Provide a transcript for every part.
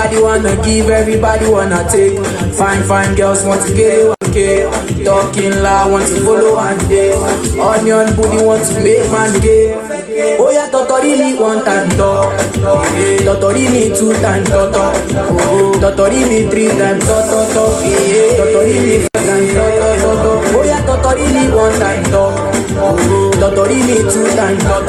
Nobody wanna give, everybody wanna take. Fine girls want to get it, okay. Talking loud, want to follow and day. Onion booty want to make man gay. Oh yeah, Totorini one time talk. Totorini two time talk. Totorini three time talk. Totorini four time talk. Oh yeah, Totorini one time talk. Totorini two time talk.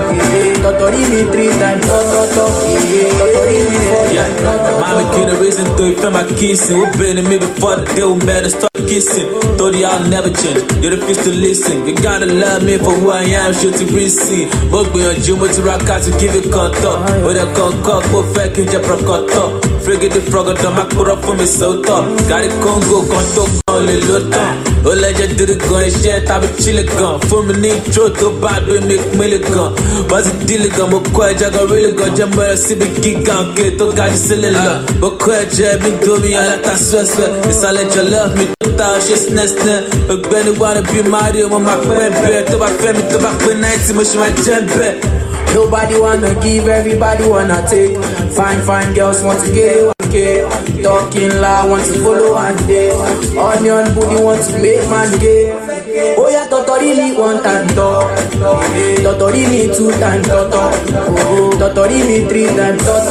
Totorini three time talk. Totorini four time talk. Mama get a reason to feel my kissing. We've been in me before the deal matter start kissing. Thought y'all never change. You refuse to listen. You gotta love me for who I am. Shoot to receive. But we on Jim with the rock out to give it contour. But I can't cock for fake and just procoto. Frigate the frog on my put up for me so tough. Got it Congo, conto, only loto. Oh, let you do the gun and shit. I be chilling gun. For me, need truth to bad, we make milligan. Was it dealing gun? But quite I got really gun. Jammer, see the gig gun. Get to got you silly love. But quite jab me to me, I let that stress. It's all let you love me. Just nest. But when you wanna be married, when my friend bear to my family, to my friend, nights, much my jump. Nobody wanna give, everybody wanna take. Fine girls want to get it, okay. Talking loud, want to follow and day. Onion booty want to make man gay. Oh yeah, Totorini one time talk. Totorini two time talk. Totorini three time talk.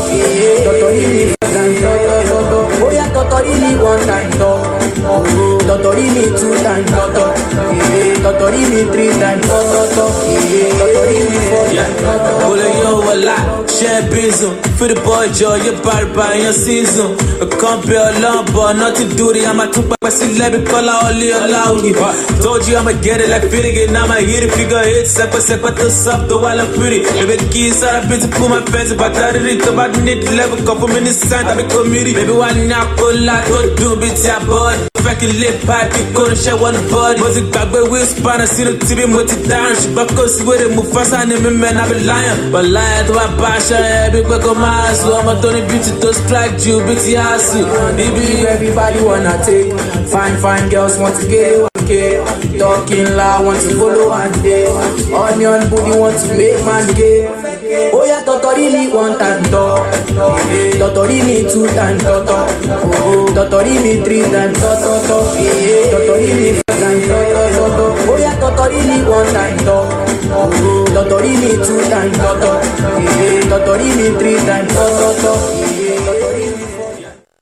Totorini four time talk. Oh yeah, Totorini one time talk. Totorini two time talk. Totorini three time talk. Totorini four time talk. Pulling you a lot, championism. For the boy Joe, you're bad by your season. A compare long, but not to do it. I'm a two by celebrity color, only allow you. Told you I'ma get it like fitting it. Now my hit figure eight, separate to soft, the while I'm pretty. Baby, keys are a bit to pull my fence, but I didn't to about need level, come from any sign, I'm a committee. Baby, why not pull out, don't do bits, yeah, boy. Fucking lip pipe, you couldn't share one body. Was it got with span, I see the TV, multi down. She back us with it, move fast, and me man, I be lying. But lying to my passion, every quick on my ass. So I'm a Tony beauty to strike you, bitty ass. Everybody wanna take. Fine girls want to get it, okay. Talking loud, want to follow and day. Onion booty want to make man gay. Oh yeah, Totorini one time talk. Totorini two time talk. Totorini three time talk. Totorini four time talk. Oh yeah, Totorini one time talk. Totorini two time talk. Totorini three time talk.